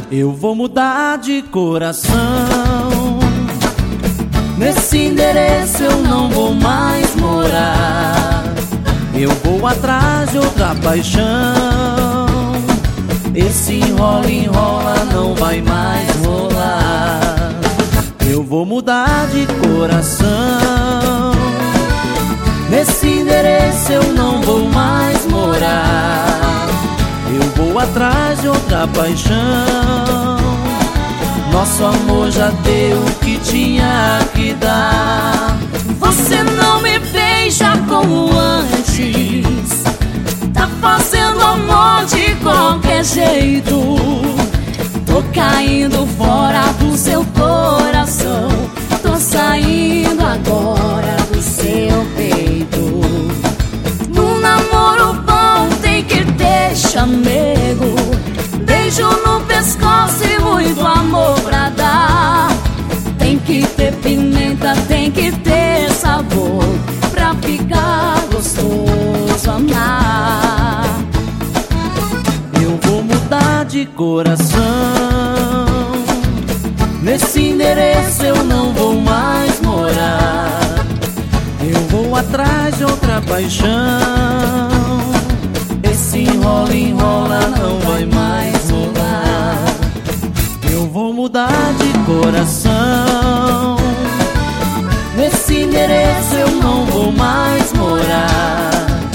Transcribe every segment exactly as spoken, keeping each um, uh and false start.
Eu vou mudar de coração. Nesse endereço eu não vou mais morar. Eu vou atrás de outra paixão. Esse enrola, enrola, não vai mais rolar. Eu vou mudar de coração. Nesse endereço eu não vou mais morar. Eu vou atrás de outra paixão. Nosso amor já deu o que tinha que dar. Você não me beija como antes, tá fazendo amor de qualquer jeito. Tô caindo fora do seu coração, tô saindo agora do seu peito. No namoro bom tem que ter chamego, beijo no pescoço e muito amor pra dar. Tem que ter pimenta, tem que ter sabor, pra ficar gostoso amar. Eu vou mudar de coração. Nesse endereço eu não vou mais morar. Eu vou atrás de outra paixão. Esse enrola, enrola, não vai mais rolar. Eu vou mudar de coração. Nesse endereço eu não vou mais morar.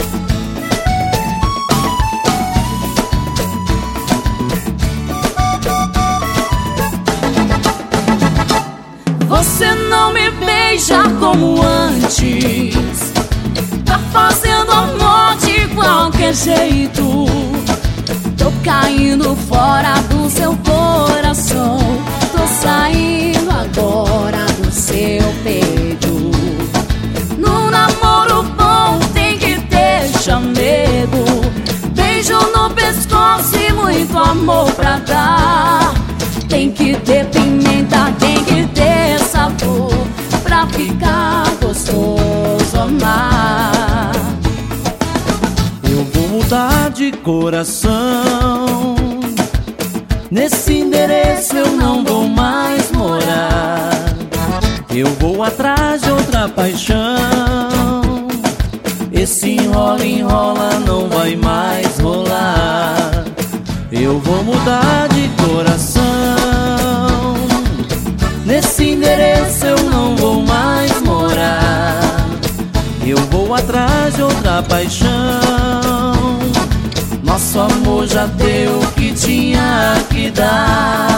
Você não me beija como antes, tá fazendo amor de qualquer jeito. Tô caindo fora do seu coração, tô saindo agora do seu peito. No namoro bom tem que ter chamego, beijo no pescoço e muito amor pra dar. Tem que ter pimenta, tem que ter sabor, pra ficar gostoso amar. Eu vou mudar de coração. Nesse endereço eu não vou mais morar. Eu vou atrás de outra paixão. Esse enrola, enrola, não vai mais rolar. Eu vou mudar de coração. Nesse endereço eu não vou mais morar. Eu vou atrás de outra paixão. Nosso amor já deu o que tinha que dar.